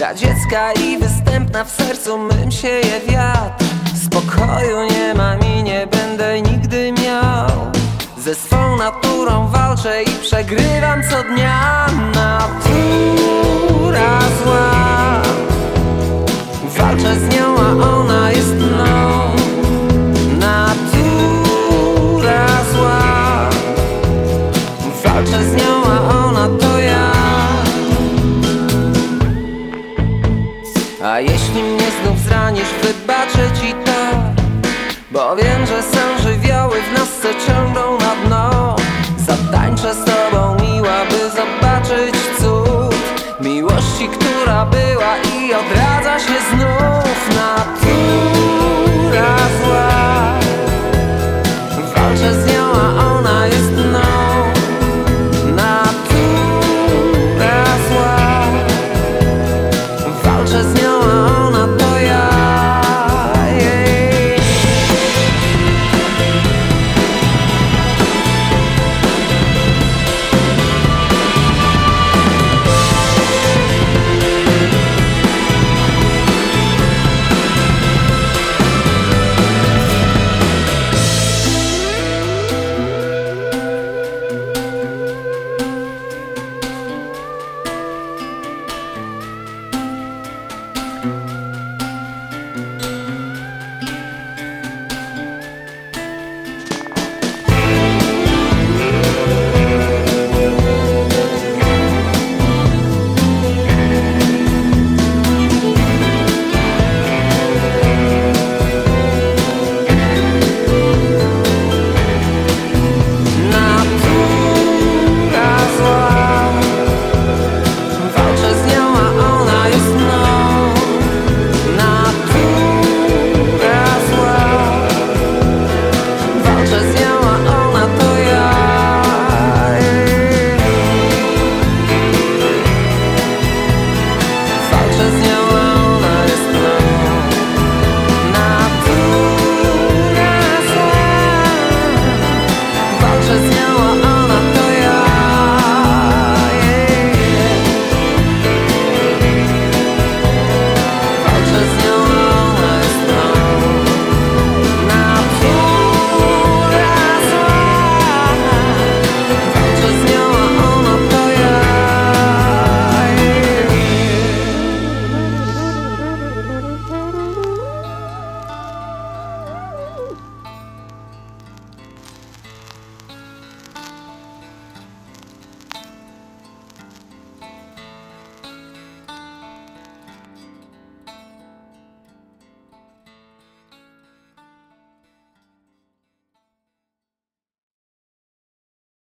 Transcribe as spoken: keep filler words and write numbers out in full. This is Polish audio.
radziecka i występna, w sercu mym sieje wiatr. Spokoju nie mam i nie będę nigdy miał. Ze swą naturą walczę i przegrywam co dnia. Natura zła, walczę z nią, a ona jest mną. Natura zła, walczę z nią, a ona to ja. A jeśli mnie znów zranisz, wybaczę ci to, bo wiem, że są żywioły w nas, co ciągle